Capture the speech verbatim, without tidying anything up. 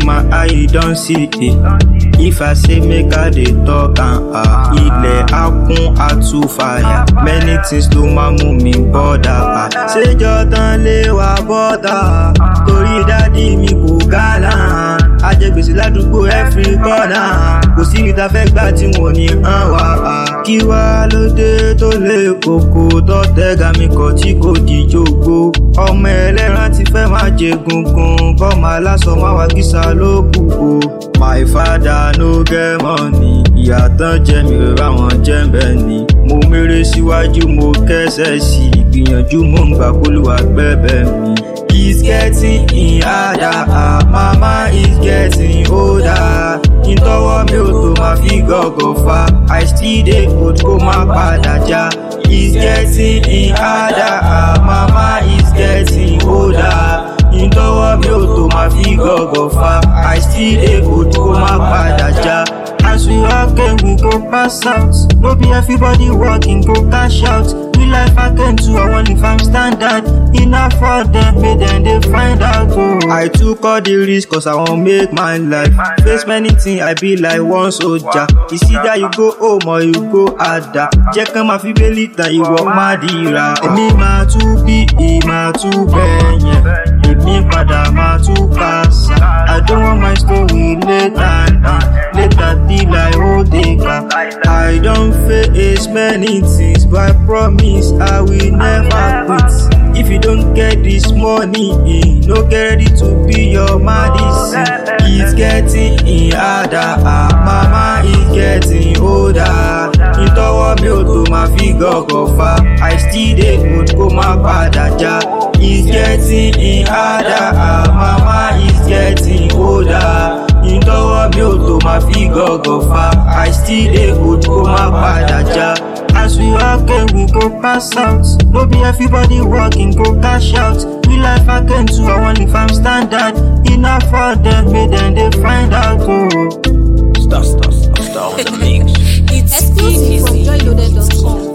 my eye, you don't see it. If I say make I dey talk and ah, ilẹ̀ á kún á tú fire. Many things ló máa mú mi bọ́dà ah. Ṣéjọ́ tán lé wa bọ́dà, torí dádì mi kò gánà. Ajẹgbèsè ládùúgbò every corner, kò sí ibi tá fẹ́ gbà tí wọ́n ní hàn wá ah. Kí wá ló dé tó lé koko tó tẹ́gà mi kọ̀ tí kò dìjògbó. Ọmọ ẹlẹ́ran ti fẹ́ máa jẹ gungun, kọ́ máa lásọ máa wá kísà ló kù o. My father no get money, ìyàtọ̀ jẹ́ mi rẹ̀ àwọn jẹ́ǹbẹ̀ ni. Mo méré síwájú mo kẹ́sẹ̀ sí, ìgbìyànjú mo ń gbà kólúwa gbẹ́bẹ̀ mi. It's getting in harder, ah, mama is getting older. Ìtọ́wọ́ mi ò tó máa fi gọ́gọ́ fa, I still dey hold kó má padà já. It's getting in harder, ah, mama is getting older. Ìtọ́wọ́ mi ò tó máa fi gọ́gọ́ fa, I still dey hold kó má padà já. As we walk in, we go pass out. No be everybody walking, go cash out. Real life I can too, I want if I'm standard. Enough for them, make them they find out. Oh. I took all the risk cause I won't make my life. Face many things, I be like one soldier. You see that you go home or you go harder. Check on my fibelita, you walk my dira. Emi ma tu bi, e ma tu benye. Emi pada ma tu kasa. I don't want my story later, later be like Odeka. I don't face many things, but I promise I will never quit. If you don't get this money, eh, no get ready to be your medicine. It's getting in harder, ah, mama is getting older. Ìtọ́wọ́ mi ò tó máa fi gọ́gọ́ fa, I still dey hold kó má padà já. It's getting in harder, ah, mama is getting older. Ìtọ́wọ́ mi ò tó máa fi gọ́gọ́ fa, I still dey hold kó má padà já. As we walk in, we go pass out. No be everybody walking, go cash out. Real life I can too, I want if I'm standard. Enough for them, make them they find out. Oh. Star, star, star, star on the mix. It's exclusive from joy loaded dot com.